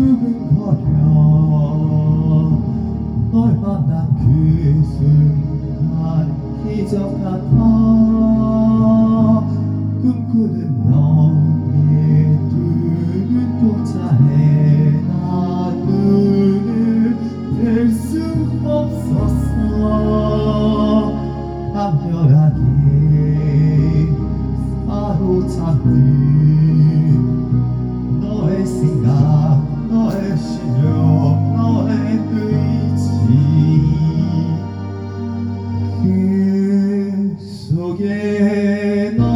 두근거려 널 만난 그 순간 기적 같아 꿈꾸는 너의 두 눈동자에 나 눈을 뗄 수 없었어 강렬하게 사로잡는 너의 생각 너의 실력 너의 의지 그 속에 너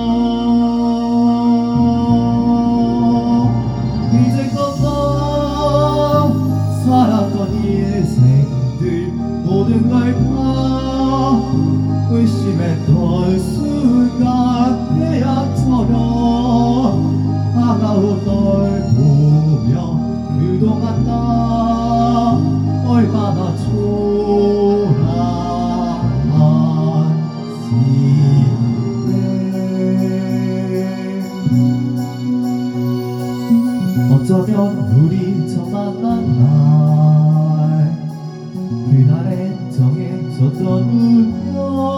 이제껏 너 살았던 인생들 모든 걸 다 의심했던 순간 태양처럼 다가온 널 보며 그동안 나 얼마나 초라한지 어쩌면 우리 처음 만난 날 그날에 정해졌던 운명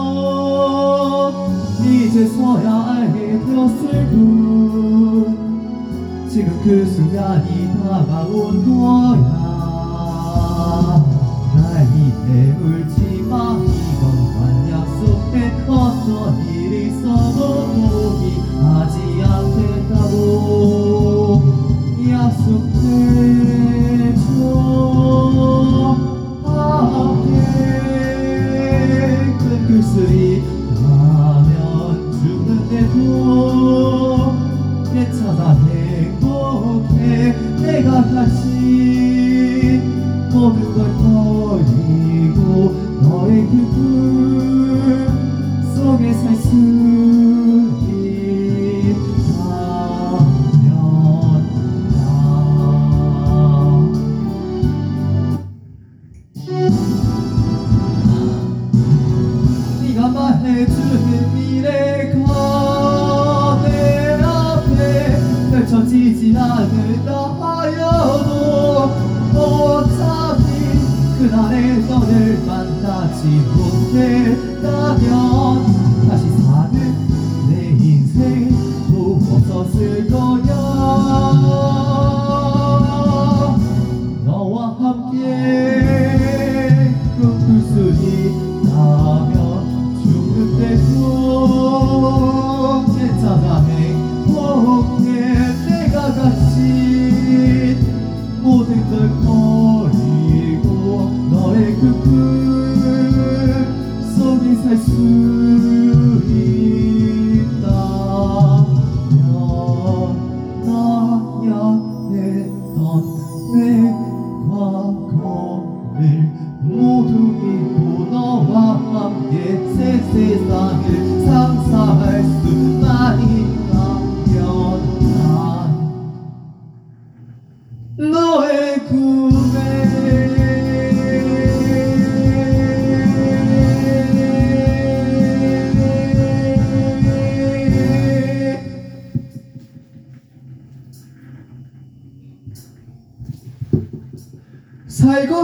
이제서야 알게 되었을 뿐 지금 그 순간이 다가온 거야 날 이제 울지마 이건 관약 속에 어떤 일이 있어도 포기하지 않겠다고 약속해줘 함께 끊길 수 있다면 죽는데도 괜찮아 행복해 내가 다시 모든 걸 버리고 너의 그 꿈 속에 살 수 네가 말해주는 미래가 내 앞에 펼쳐지지 않는다 하여도 어차피 그날의 너를 만나지 못했다면 다시 사는 내 인생도 없었을 거야 너와 함께 꿈꿀 수 있다면 죽는데도 괜찮아 행복해 내가 가진 모든 걸 버리고 너의 그 꿈 속에 살 수 있다면 나야 했던 내 과거를 모두 잊고 너와 함께 새 세상을 상상할 수만이